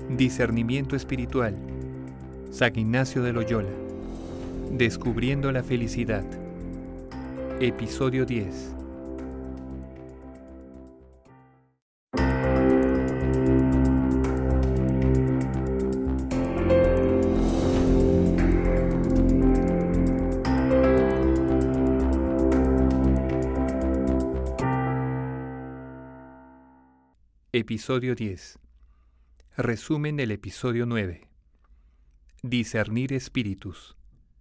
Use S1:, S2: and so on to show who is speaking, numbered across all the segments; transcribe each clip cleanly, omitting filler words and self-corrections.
S1: Discernimiento espiritual. San Ignacio de Loyola. Descubriendo la felicidad. Episodio 10. Episodio 10. Resumen del episodio 9. Discernir espíritus.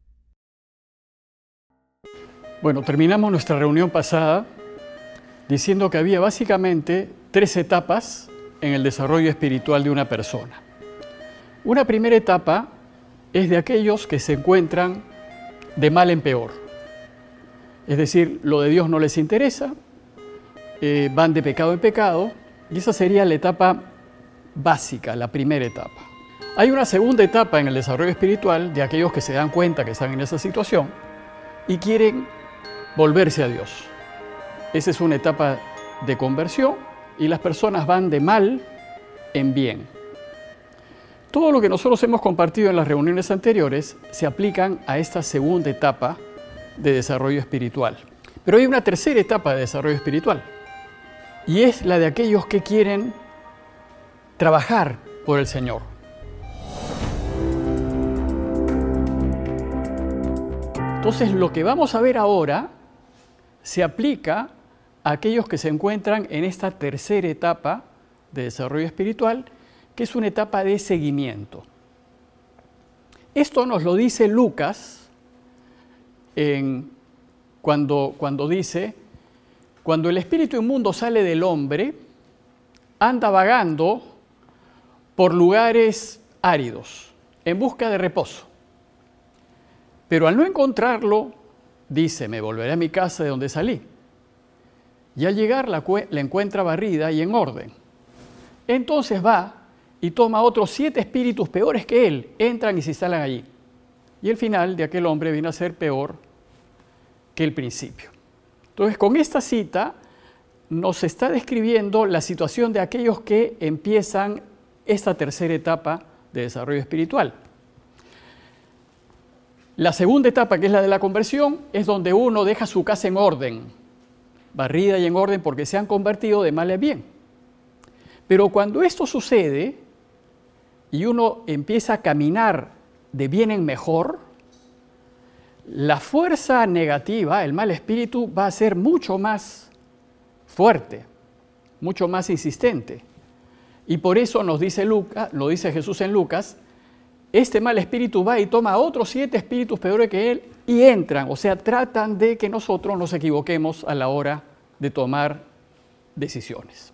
S2: Bueno, terminamos nuestra reunión pasada diciendo que había básicamente 3 etapas en el desarrollo espiritual de una persona. Una primera etapa es de aquellos que se encuentran de mal en peor. Es decir, lo de Dios no les interesa, van de pecado en pecado, y esa sería la etapa básica, la primera etapa. Hay una segunda etapa en el desarrollo espiritual de aquellos que se dan cuenta que están en esa situación y quieren volverse a Dios. Esa es una etapa de conversión y las personas van de mal en bien. Todo lo que nosotros hemos compartido en las reuniones anteriores se aplican a esta segunda etapa de desarrollo espiritual. Pero hay una tercera etapa de desarrollo espiritual y es la de aquellos que quieren trabajar por el Señor. Entonces, lo que vamos a ver ahora se aplica a aquellos que se encuentran en esta tercera etapa de desarrollo espiritual, que es una etapa de seguimiento. Esto nos lo dice Lucas cuando dice: cuando el espíritu inmundo sale del hombre, anda vagando por lugares áridos, en busca de reposo. Pero al no encontrarlo, dice: me volveré a mi casa de donde salí. Y al llegar la encuentra barrida y en orden. Entonces va y toma otros 7 espíritus peores que él, entran y se instalan allí. Y el final de aquel hombre viene a ser peor que el principio. Entonces, con esta cita nos está describiendo la situación de aquellos que empiezan esta tercera etapa de desarrollo espiritual. La segunda etapa, que es la de la conversión, es donde uno deja su casa en orden, barrida y en orden, porque se han convertido de mal en bien. Pero cuando esto sucede y uno empieza a caminar de bien en mejor, la fuerza negativa, el mal espíritu, va a ser mucho más fuerte, mucho más insistente. Y por eso nos dice Lucas, lo dice Jesús en Lucas: este mal espíritu va y toma a otros 7 espíritus peores que él y entran, o sea, tratan de que nosotros nos equivoquemos a la hora de tomar decisiones.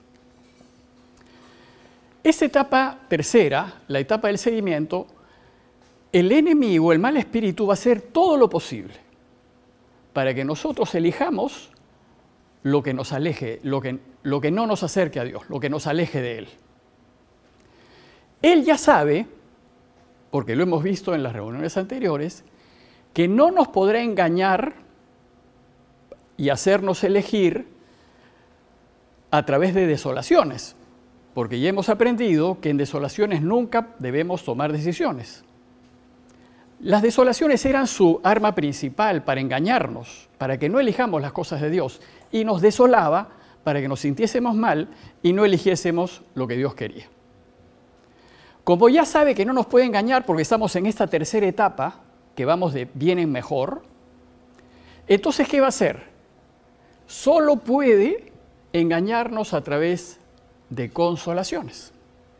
S2: Esta etapa tercera, la etapa del seguimiento, el enemigo, el mal espíritu, va a hacer todo lo posible para que nosotros elijamos lo que nos aleje, lo que no nos acerque a Dios, lo que nos aleje de Él. Él ya sabe, porque lo hemos visto en las reuniones anteriores, que no nos podrá engañar y hacernos elegir a través de desolaciones, porque ya hemos aprendido que en desolaciones nunca debemos tomar decisiones. Las desolaciones eran su arma principal para engañarnos, para que no elijamos las cosas de Dios, y nos desolaba para que nos sintiésemos mal y no eligiésemos lo que Dios quería. Como ya sabe que no nos puede engañar porque estamos en esta tercera etapa, que vamos de bien en mejor, entonces, ¿qué va a hacer? Solo puede engañarnos a través de consolaciones.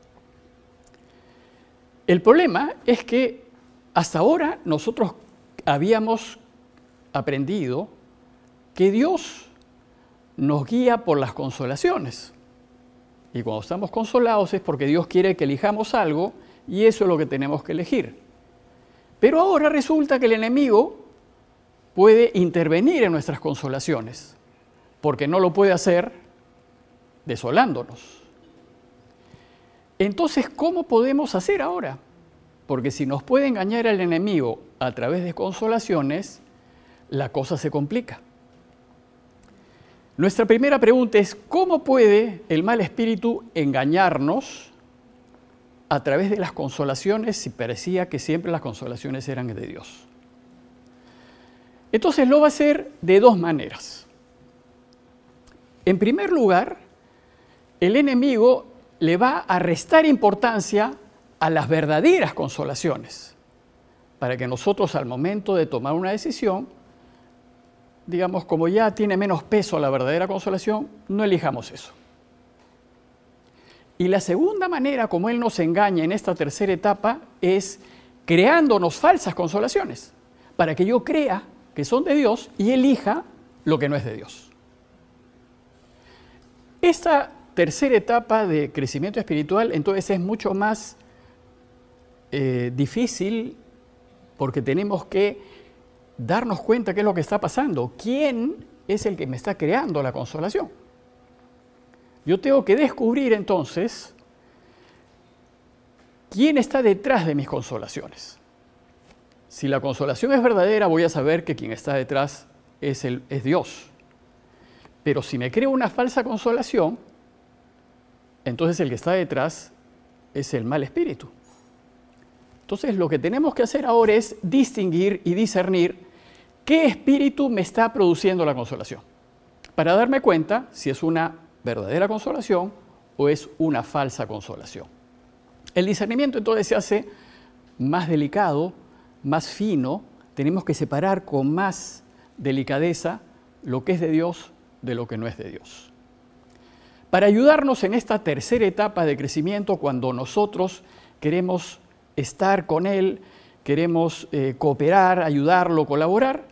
S2: El problema es que hasta ahora nosotros habíamos aprendido que Dios nos guía por las consolaciones. Y cuando estamos consolados es porque Dios quiere que elijamos algo y eso es lo que tenemos que elegir. Pero ahora resulta que el enemigo puede intervenir en nuestras consolaciones, porque no lo puede hacer desolándonos. Entonces, ¿cómo podemos hacer ahora? Porque si nos puede engañar el enemigo a través de consolaciones, la cosa se complica. Nuestra primera pregunta es: ¿cómo puede el mal espíritu engañarnos a través de las consolaciones si parecía que siempre las consolaciones eran de Dios. Entonces lo va a hacer de dos maneras. En primer lugar, el enemigo le va a restar importancia a las verdaderas consolaciones, para que nosotros al momento de tomar una decisión, digamos, como ya tiene menos peso la verdadera consolación, no elijamos eso. Y la segunda manera como él nos engaña en esta tercera etapa es creándonos falsas consolaciones, para que yo crea que son de Dios y elija lo que no es de Dios. Esta tercera etapa de crecimiento espiritual entonces es mucho más difícil porque tenemos que darnos cuenta qué es lo que está pasando. ¿Quién es el que me está creando la consolación? Yo tengo que descubrir entonces quién está detrás de mis consolaciones. Si la consolación es verdadera, voy a saber que quien está detrás es Dios. Pero si me creo una falsa consolación, entonces el que está detrás es el mal espíritu. Entonces lo que tenemos que hacer ahora es distinguir y discernir qué espíritu me está produciendo la consolación, para darme cuenta si es una verdadera consolación o es una falsa consolación. El discernimiento entonces se hace más delicado, más fino, tenemos que separar con más delicadeza lo que es de Dios de lo que no es de Dios. Para ayudarnos en esta tercera etapa de crecimiento, cuando nosotros queremos estar con Él, queremos cooperar, ayudarlo, colaborar,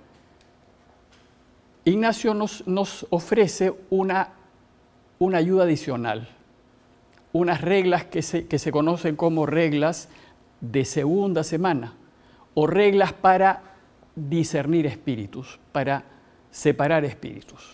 S2: Ignacio nos ofrece una ayuda adicional, unas reglas que se conocen como reglas de segunda semana o reglas para discernir espíritus, para separar espíritus.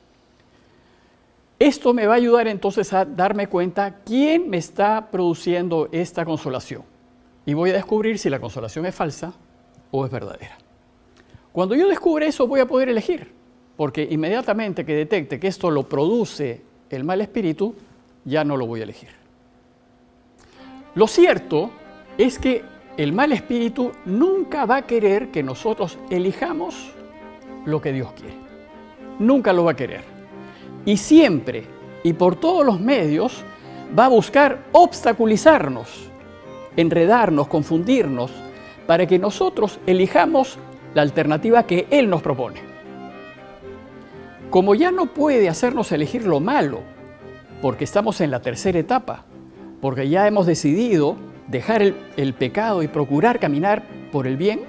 S2: Esto me va a ayudar entonces a darme cuenta quién me está produciendo esta consolación y voy a descubrir si la consolación es falsa o es verdadera. Cuando yo descubra eso voy a poder elegir, porque inmediatamente que detecte que esto lo produce el mal espíritu, ya no lo voy a elegir. Lo cierto es que el mal espíritu nunca va a querer que nosotros elijamos lo que Dios quiere. Nunca lo va a querer. Y siempre y por todos los medios va a buscar obstaculizarnos, enredarnos, confundirnos, para que nosotros elijamos la alternativa que Él nos propone. Como ya no puede hacernos elegir lo malo, porque estamos en la tercera etapa, porque ya hemos decidido dejar el pecado y procurar caminar por el bien,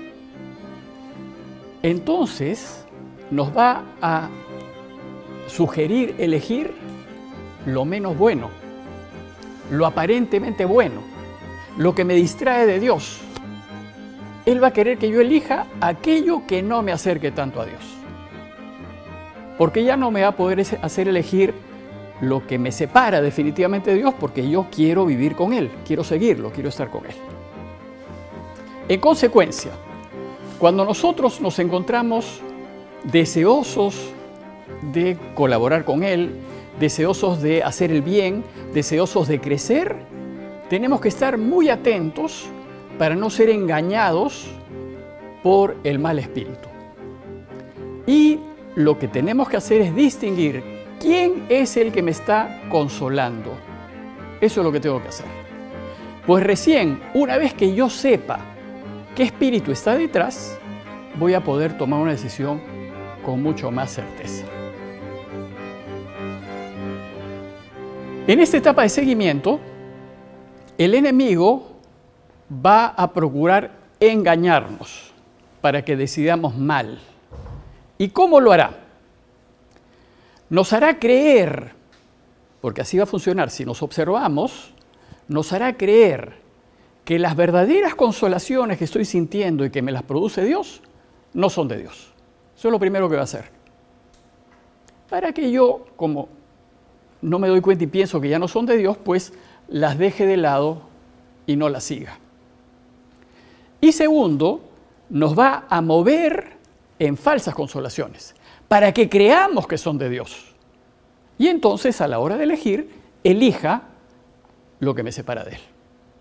S2: entonces nos va a sugerir elegir lo menos bueno, lo aparentemente bueno, lo que me distrae de Dios. Él va a querer que yo elija aquello que no me acerque tanto a Dios. Porque ya no me va a poder hacer elegir lo que me separa definitivamente de Dios, porque yo quiero vivir con Él, quiero seguirlo, quiero estar con Él. En consecuencia, cuando nosotros nos encontramos deseosos de colaborar con Él, deseosos de hacer el bien, deseosos de crecer, tenemos que estar muy atentos para no ser engañados por el mal espíritu. Y lo que tenemos que hacer es distinguir quién es el que me está consolando. Eso es lo que tengo que hacer. Pues recién, una vez que yo sepa qué espíritu está detrás, voy a poder tomar una decisión con mucho más certeza. En esta etapa de seguimiento, el enemigo va a procurar engañarnos para que decidamos mal. ¿Y cómo lo hará? Nos hará creer, porque así va a funcionar, si nos observamos, nos hará creer que las verdaderas consolaciones que estoy sintiendo y que me las produce Dios, no son de Dios. Eso es lo primero que va a hacer. Para que yo, como no me doy cuenta y pienso que ya no son de Dios, pues las deje de lado y no las siga. Y segundo, nos va a mover en falsas consolaciones, para que creamos que son de Dios. Y entonces, a la hora de elegir, elija lo que me separa de Él.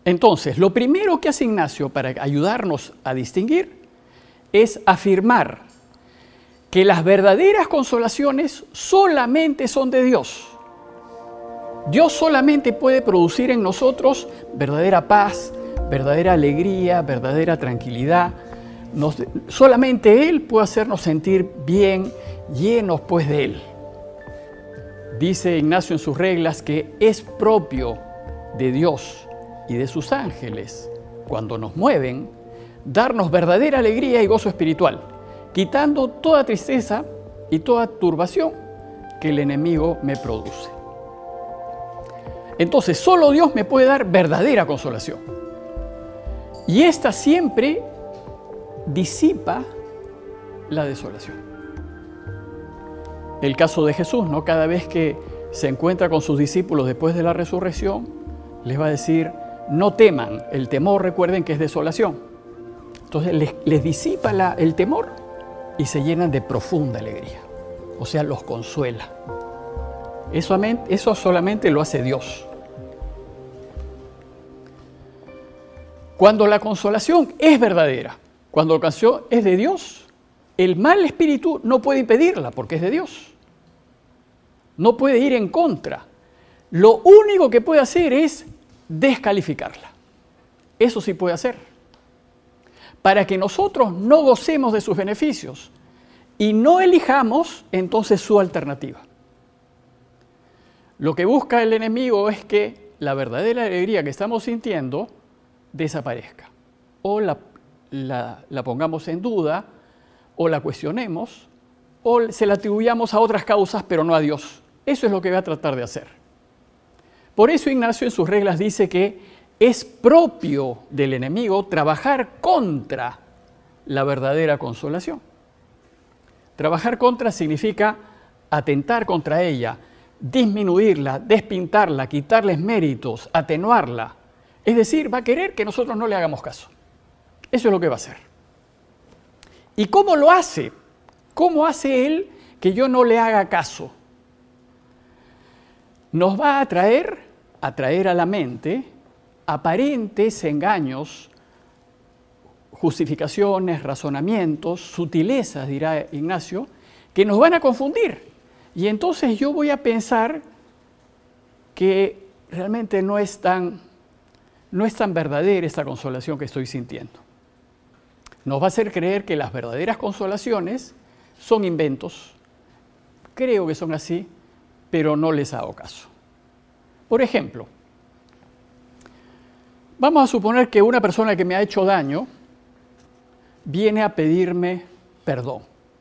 S2: Entonces, lo primero que hace Ignacio para ayudarnos a distinguir es afirmar que las verdaderas consolaciones solamente son de Dios. Dios solamente puede producir en nosotros verdadera paz, verdadera alegría, verdadera tranquilidad. Solamente Él puede hacernos sentir bien, llenos pues de Él. Dice Ignacio en sus reglas que es propio de Dios y de sus ángeles, cuando nos mueven, darnos verdadera alegría y gozo espiritual, quitando toda tristeza y toda turbación que el enemigo me produce. Entonces, solo Dios me puede dar verdadera consolación. Y esta siempre disipa la desolación. El caso de Jesús, ¿no? Cada vez que se encuentra con sus discípulos después de la resurrección, les va a decir, no teman. El temor, recuerden que es desolación. Entonces les disipa el temor y se llenan de profunda alegría. O sea, los consuela. Eso solamente lo hace Dios. Cuando la consolación es verdadera, cuando la consolación es de Dios, el mal espíritu no puede impedirla porque es de Dios. No puede ir en contra. Lo único que puede hacer es descalificarla. Eso sí puede hacer. Para que nosotros no gocemos de sus beneficios y no elijamos entonces su alternativa. Lo que busca el enemigo es que la verdadera alegría que estamos sintiendo desaparezca. O la pongamos en duda, o la cuestionemos, o se la atribuyamos a otras causas, pero no a Dios. Eso es lo que va a tratar de hacer. Por eso Ignacio en sus reglas dice que es propio del enemigo trabajar contra la verdadera consolación. Trabajar contra significa atentar contra ella, disminuirla, despintarla, quitarles méritos, atenuarla. Es decir, va a querer que nosotros no le hagamos caso. Eso es lo que va a hacer. ¿Y cómo lo hace? ¿Cómo hace él que yo no le haga caso? Nos va a traer a la mente aparentes engaños, justificaciones, razonamientos, sutilezas, dirá Ignacio, que nos van a confundir. Y entonces yo voy a pensar que realmente no es tan verdadera esta consolación que estoy sintiendo. Nos va a hacer creer que las verdaderas consolaciones son inventos. Creo que son así, pero no les hago caso. Por ejemplo, vamos a suponer que una persona que me ha hecho daño viene a pedirme perdón.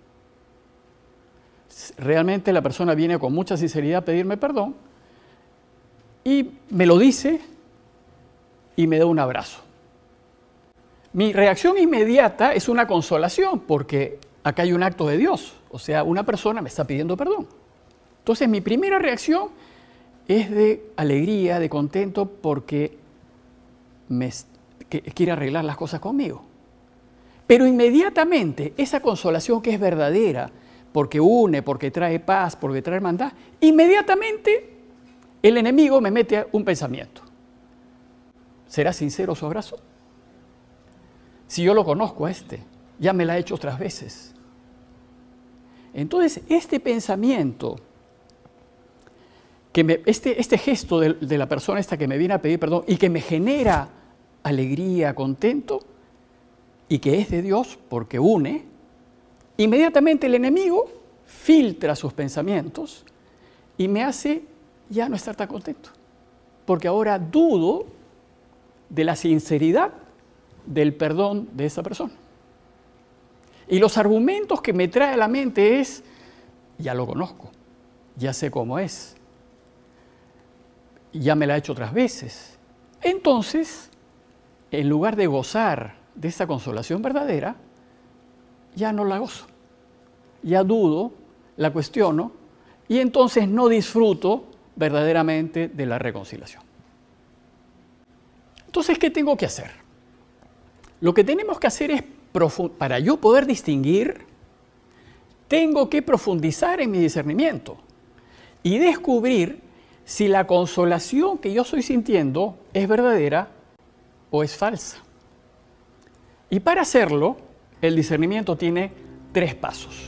S2: Realmente la persona viene con mucha sinceridad a pedirme perdón y me lo dice y me da un abrazo. Mi reacción inmediata es una consolación porque acá hay un acto de Dios, o sea, una persona me está pidiendo perdón. Entonces mi primera reacción es de alegría, de contento porque quiere arreglar las cosas conmigo. Pero inmediatamente esa consolación que es verdadera, porque une, porque trae paz, porque trae hermandad, inmediatamente el enemigo me mete un pensamiento. ¿Será sincero su abrazo? Si yo lo conozco a ya me la ha hecho otras veces. Entonces, este pensamiento, este gesto de la persona esta que me viene a pedir perdón y que me genera alegría, contento, y que es de Dios porque une, inmediatamente el enemigo filtra sus pensamientos y me hace ya no estar tan contento. Porque ahora dudo de la sinceridad del perdón de esa persona. Y los argumentos que me trae a la mente es, ya lo conozco, ya sé cómo es, ya me la ha hecho otras veces. Entonces, en lugar de gozar de esa consolación verdadera, ya no la gozo, ya dudo, la cuestiono, y entonces no disfruto verdaderamente de la reconciliación. Entonces, ¿qué tengo que hacer? Lo que tenemos que hacer es, para yo poder distinguir, tengo que profundizar en mi discernimiento y descubrir si la consolación que yo estoy sintiendo es verdadera o es falsa. Y para hacerlo, el discernimiento tiene 3 pasos.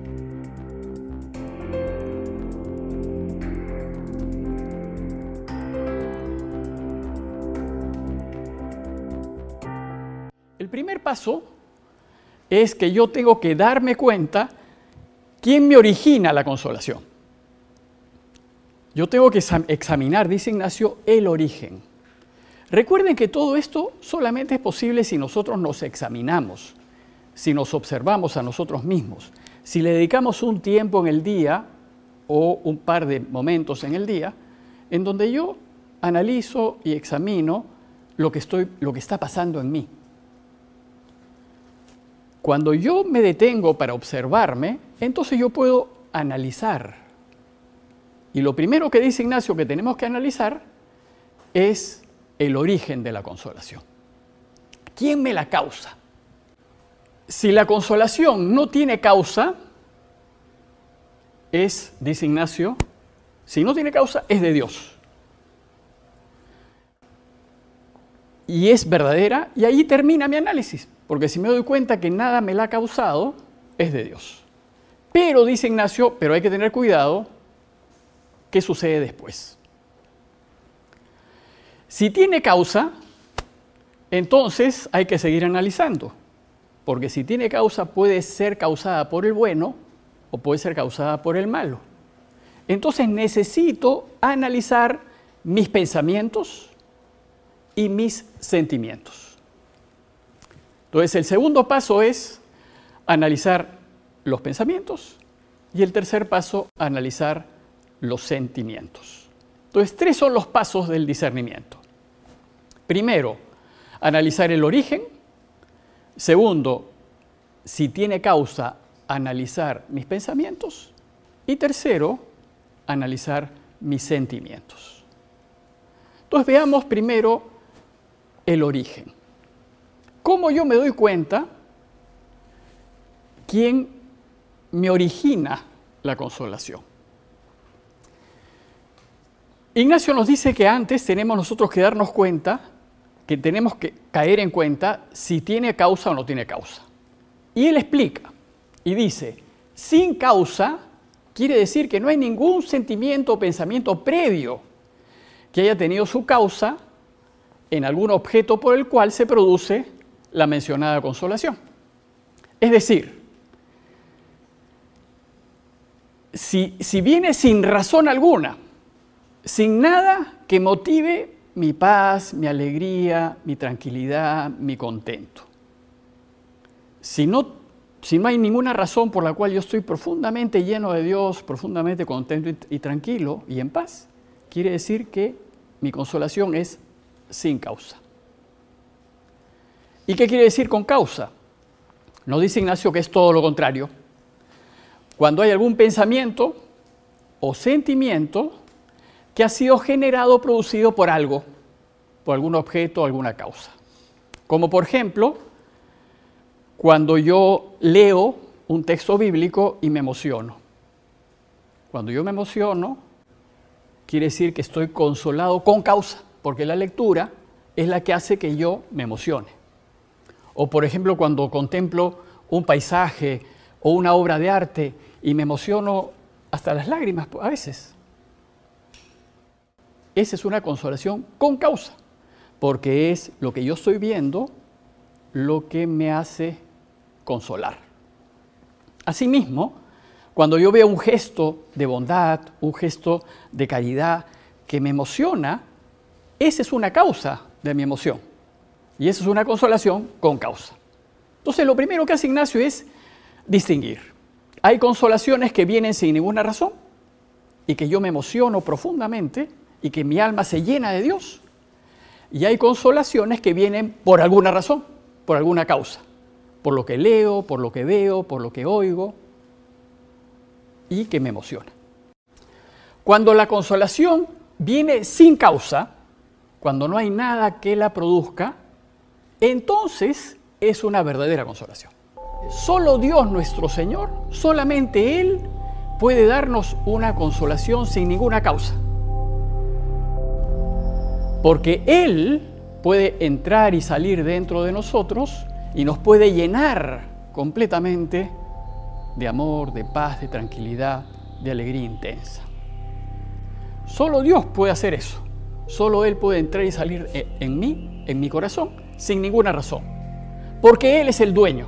S2: El primer paso es que yo tengo que darme cuenta quién me origina la consolación. Yo tengo que examinar, dice Ignacio, el origen. Recuerden que todo esto solamente es posible si nosotros nos examinamos, si nos observamos a nosotros mismos, si le dedicamos un tiempo en el día o un par de momentos en el día en donde yo analizo y examino lo que está pasando en mí. Cuando yo me detengo para observarme, entonces yo puedo analizar. Y lo primero que dice Ignacio que tenemos que analizar es el origen de la consolación. ¿Quién me la causa? Si la consolación no tiene causa, dice Ignacio, si no tiene causa, es de Dios. Y es verdadera, y ahí termina mi análisis. Porque si me doy cuenta que nada me la ha causado, es de Dios. Pero, dice Ignacio, pero hay que tener cuidado, ¿qué sucede después? Si tiene causa, entonces hay que seguir analizando. Porque si tiene causa, puede ser causada por el bueno o puede ser causada por el malo. Entonces necesito analizar mis pensamientos y mis sentimientos. Entonces, el segundo paso es analizar los pensamientos y el tercer paso, analizar los sentimientos. Entonces, 3 son los pasos del discernimiento. Primero, analizar el origen. Segundo, si tiene causa, analizar mis pensamientos. Y tercero, analizar mis sentimientos. Entonces, veamos primero el origen. ¿Cómo yo me doy cuenta quién me origina la consolación? Ignacio nos dice que antes tenemos nosotros que darnos cuenta, que tenemos que caer en cuenta si tiene causa o no tiene causa. Y él explica y dice, sin causa quiere decir que no hay ningún sentimiento o pensamiento previo que haya tenido su causa en algún objeto por el cual se produce la mencionada consolación. Es decir, si viene sin razón alguna, sin nada que motive mi paz, mi alegría, mi tranquilidad, mi contento. Si no hay ninguna razón por la cual yo estoy profundamente lleno de Dios, profundamente contento y tranquilo y en paz, quiere decir que mi consolación es sin causa. ¿Y qué quiere decir con causa? Nos dice Ignacio que es todo lo contrario. Cuando hay algún pensamiento o sentimiento que ha sido generado o producido por algo, por algún objeto o alguna causa. Como por ejemplo, cuando yo leo un texto bíblico y me emociono. Cuando yo me emociono, quiere decir que estoy consolado con causa, porque la lectura es la que hace que yo me emocione. O por ejemplo, cuando contemplo un paisaje o una obra de arte y me emociono hasta las lágrimas a veces. Esa es una consolación con causa, porque es lo que yo estoy viendo lo que me hace consolar. Asimismo, cuando yo veo un gesto de bondad, un gesto de caridad que me emociona, esa es una causa de mi emoción. Y esa es una consolación con causa. Entonces, lo primero que hace Ignacio es distinguir. Hay consolaciones que vienen sin ninguna razón y que yo me emociono profundamente y que mi alma se llena de Dios. Y hay consolaciones que vienen por alguna razón, por alguna causa. Por lo que leo, por lo que veo, por lo que oigo y que me emociona. Cuando la consolación viene sin causa, cuando no hay nada que la produzca, entonces es una verdadera consolación. Solo Dios nuestro Señor, solamente Él puede darnos una consolación sin ninguna causa. Porque Él puede entrar y salir dentro de nosotros y nos puede llenar completamente de amor, de paz, de tranquilidad, de alegría intensa. Solo Dios puede hacer eso. Solo Él puede entrar y salir en mí, en mi corazón, sin ninguna razón. Porque Él es el dueño.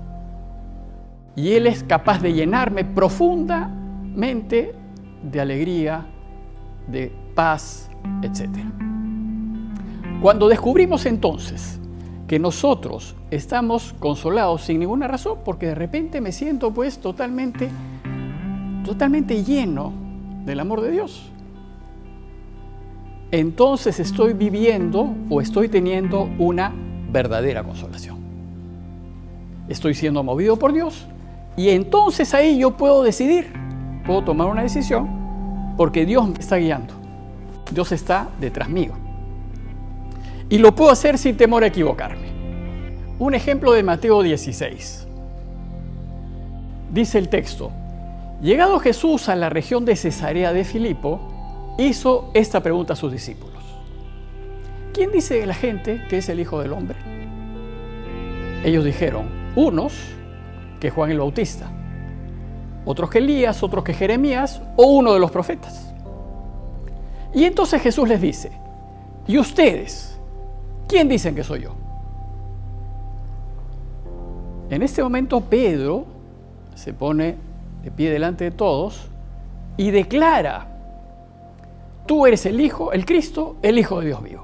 S2: Y Él es capaz de llenarme profundamente de alegría, de paz, etc. Cuando descubrimos entonces que nosotros estamos consolados sin ninguna razón, porque de repente me siento pues totalmente lleno del amor de Dios, entonces estoy viviendo o estoy teniendo una verdadera consolación. Estoy siendo movido por Dios y entonces ahí yo puedo decidir, puedo tomar una decisión porque Dios me está guiando. Dios está detrás mío. Y lo puedo hacer sin temor a equivocarme. Un ejemplo de Mateo 16. Dice el texto: llegado Jesús a la región de Cesarea de Filipo, hizo esta pregunta a sus discípulos: ¿quién dice la gente que es el Hijo del Hombre? Ellos dijeron: unos que Juan el Bautista, otros que Elías, otros que Jeremías o uno de los profetas. Y entonces Jesús les dice: ¿y ustedes? ¿Quién dicen que soy yo? En este momento Pedro se pone de pie delante de todos y declara: tú eres el Hijo, el Cristo, el Hijo de Dios vivo.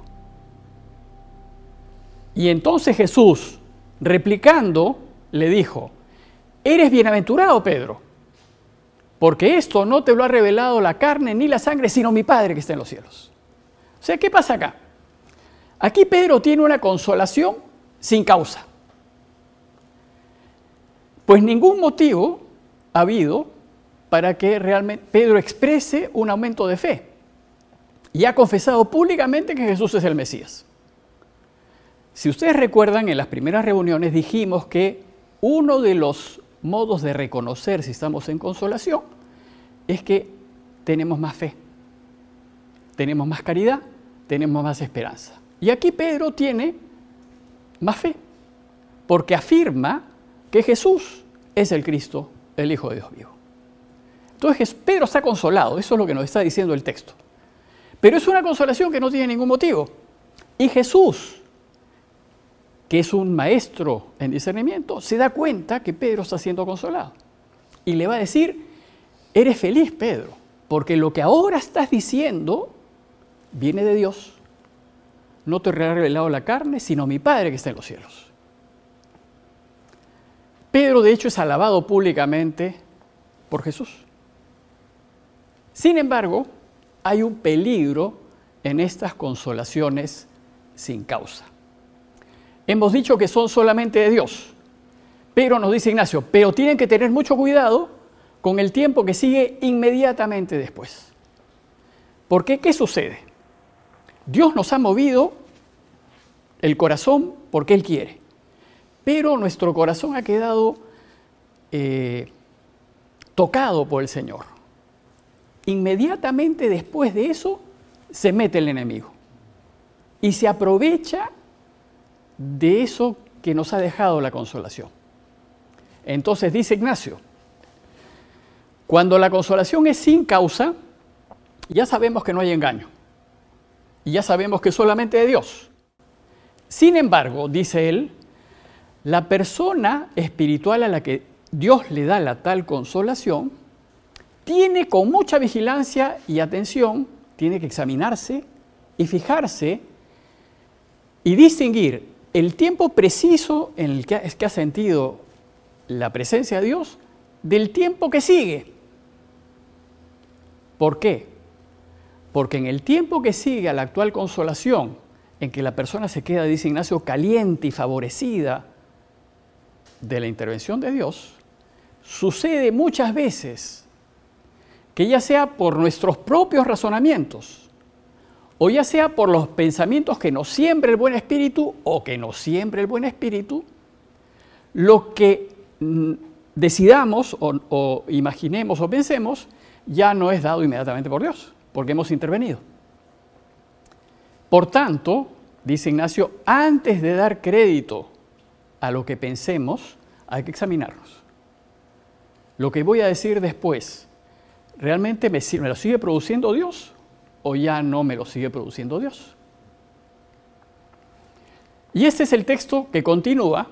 S2: Y entonces Jesús, replicando, le dijo: eres bienaventurado, Pedro, porque esto no te lo ha revelado la carne ni la sangre, sino mi Padre que está en los cielos. O sea, ¿qué pasa acá? Aquí Pedro tiene una consolación sin causa. Pues ningún motivo ha habido para que realmente Pedro exprese un aumento de fe. Y ha confesado públicamente que Jesús es el Mesías. Si ustedes recuerdan, en las primeras reuniones dijimos que uno de los modos de reconocer si estamos en consolación es que tenemos más fe, tenemos más caridad, tenemos más esperanza. Y aquí Pedro tiene más fe, porque afirma que Jesús es el Cristo, el Hijo de Dios vivo. Entonces Pedro está consolado, eso es lo que nos está diciendo el texto. Pero es una consolación que no tiene ningún motivo. Y Jesús, que es un maestro en discernimiento, se da cuenta que Pedro está siendo consolado. Y le va a decir: eres feliz, Pedro, porque lo que ahora estás diciendo viene de Dios. No te ha revelado la carne, sino mi Padre que está en los cielos. Pedro, de hecho, es alabado públicamente por Jesús. Sin embargo, hay un peligro en estas consolaciones sin causa. Hemos dicho que son solamente de Dios, pero nos dice Ignacio, pero tienen que tener mucho cuidado con el tiempo que sigue inmediatamente después. ¿Por qué? ¿Qué sucede? Dios nos ha movido el corazón porque Él quiere, pero nuestro corazón ha quedado tocado por el Señor. Inmediatamente después de eso se mete el enemigo y se aprovecha de eso que nos ha dejado la consolación. Entonces dice Ignacio, cuando la consolación es sin causa, ya sabemos que no hay engaño y ya sabemos que es solamente de Dios. Sin embargo, dice él, la persona espiritual a la que Dios le da la tal consolación tiene con mucha vigilancia y atención, tiene que examinarse y fijarse y distinguir el tiempo preciso en el que ha sentido la presencia de Dios del tiempo que sigue. ¿Por qué? Porque en el tiempo que sigue a la actual consolación, en que la persona se queda, dice Ignacio, caliente y favorecida de la intervención de Dios, sucede muchas veces que ya sea por nuestros propios razonamientos o ya sea por los pensamientos que nos siembra el buen espíritu o que nos siembra el buen espíritu, lo que decidamos o imaginemos o pensemos ya no es dado inmediatamente por Dios, porque hemos intervenido. Por tanto, dice Ignacio, antes de dar crédito a lo que pensemos, hay que examinarnos. Lo que voy a decir después, ¿realmente me lo sigue produciendo Dios o ya no me lo sigue produciendo Dios? Y este es el texto que continúa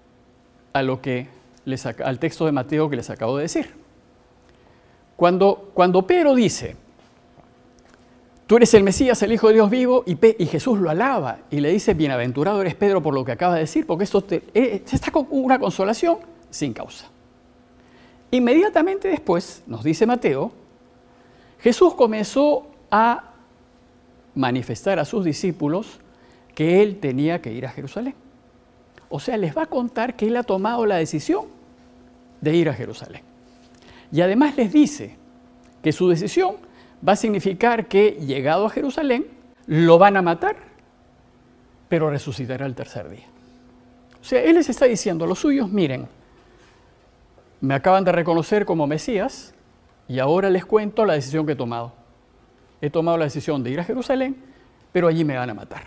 S2: al texto de Mateo que les acabo de decir. Cuando Pedro dice, tú eres el Mesías, el Hijo de Dios vivo, y Jesús lo alaba y le dice, bienaventurado eres Pedro por lo que acaba de decir, porque esto está con una consolación sin causa. Inmediatamente después, nos dice Mateo, Jesús comenzó a manifestar a sus discípulos que él tenía que ir a Jerusalén. O sea, les va a contar que él ha tomado la decisión de ir a Jerusalén. Y además les dice que su decisión va a significar que, llegado a Jerusalén, lo van a matar, pero resucitará el tercer día. O sea, él les está diciendo a los suyos, miren, me acaban de reconocer como Mesías y ahora les cuento la decisión que he tomado. He tomado la decisión de ir a Jerusalén, pero allí me van a matar.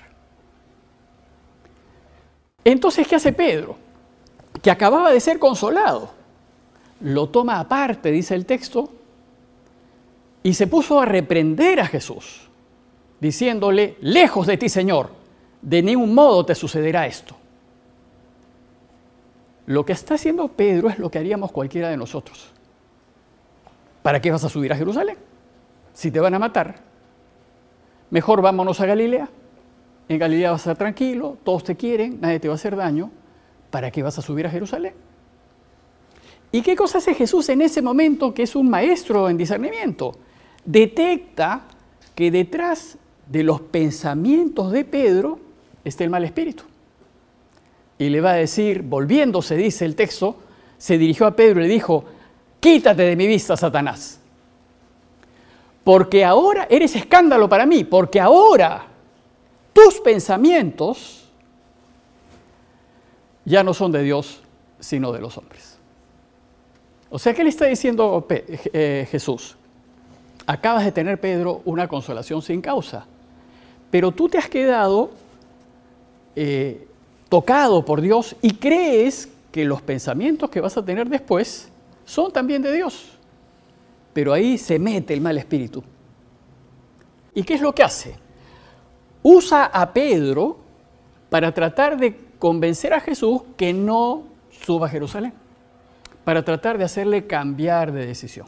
S2: Entonces, ¿qué hace Pedro? Que acababa de ser consolado. Lo toma aparte, dice el texto, y se puso a reprender a Jesús, diciéndole, lejos de ti, Señor, de ningún modo te sucederá esto. Lo que está haciendo Pedro es lo que haríamos cualquiera de nosotros. ¿Para qué vas a subir a Jerusalén? Si te van a matar, mejor vámonos a Galilea. En Galilea vas a estar tranquilo, todos te quieren, nadie te va a hacer daño. ¿Para qué vas a subir a Jerusalén? ¿Y qué cosa hace Jesús en ese momento, que es un maestro en discernimiento? Detecta que detrás de los pensamientos de Pedro está el mal espíritu. Y le va a decir, volviéndose, dice el texto, se dirigió a Pedro y le dijo, quítate de mi vista, Satanás, porque ahora eres escándalo para mí, porque ahora tus pensamientos ya no son de Dios, sino de los hombres. O sea, ¿qué le está diciendo Jesús? Acabas de tener, Pedro, una consolación sin causa, pero tú te has quedado tocado por Dios y crees que los pensamientos que vas a tener después son también de Dios. Pero ahí se mete el mal espíritu. ¿Y qué es lo que hace? Usa a Pedro para tratar de convencer a Jesús que no suba a Jerusalén, para tratar de hacerle cambiar de decisión.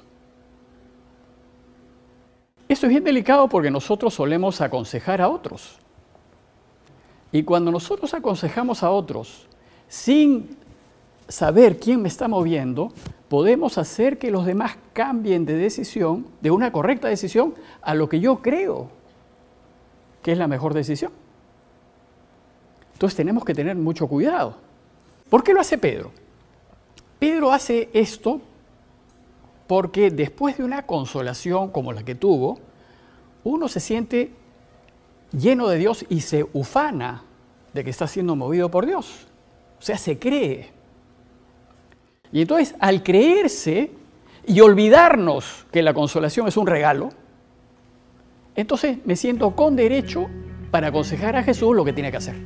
S2: Esto es bien delicado porque nosotros solemos aconsejar a otros. Y cuando nosotros aconsejamos a otros sin saber quién me está moviendo, podemos hacer que los demás cambien de decisión, de una correcta decisión, a lo que yo creo que es la mejor decisión. Entonces tenemos que tener mucho cuidado. ¿Por qué lo hace Pedro? Pedro hace esto porque después de una consolación como la que tuvo, uno se siente lleno de Dios y se ufana de que está siendo movido por Dios. O sea, se cree. Y entonces, al creerse y olvidarnos que la consolación es un regalo, entonces me siento con derecho para aconsejar a Jesús lo que tiene que hacer.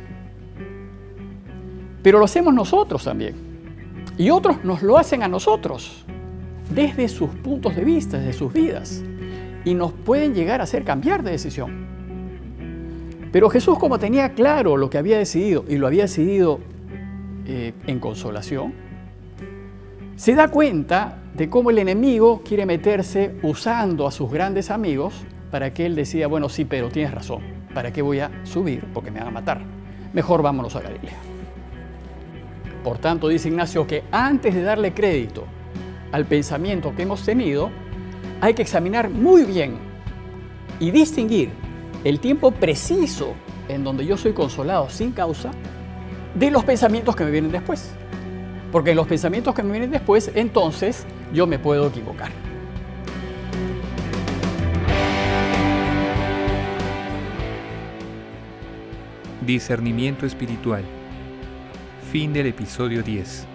S2: Pero lo hacemos nosotros también. Y otros nos lo hacen a nosotros, desde sus puntos de vista, desde sus vidas. Y nos pueden llegar a hacer cambiar de decisión. Pero Jesús, como tenía claro lo que había decidido, y lo había decidido en consolación, se da cuenta de cómo el enemigo quiere meterse usando a sus grandes amigos para que él decida, bueno, sí, pero tienes razón, ¿para qué voy a subir? Porque me van a matar. Mejor vámonos a Galilea. Por tanto, dice Ignacio que antes de darle crédito al pensamiento que hemos tenido, hay que examinar muy bien y distinguir el tiempo preciso en donde yo soy consolado sin causa de los pensamientos que me vienen después. Porque en los pensamientos que me vienen después, entonces yo me puedo equivocar.
S1: Discernimiento espiritual. Fin del episodio 10.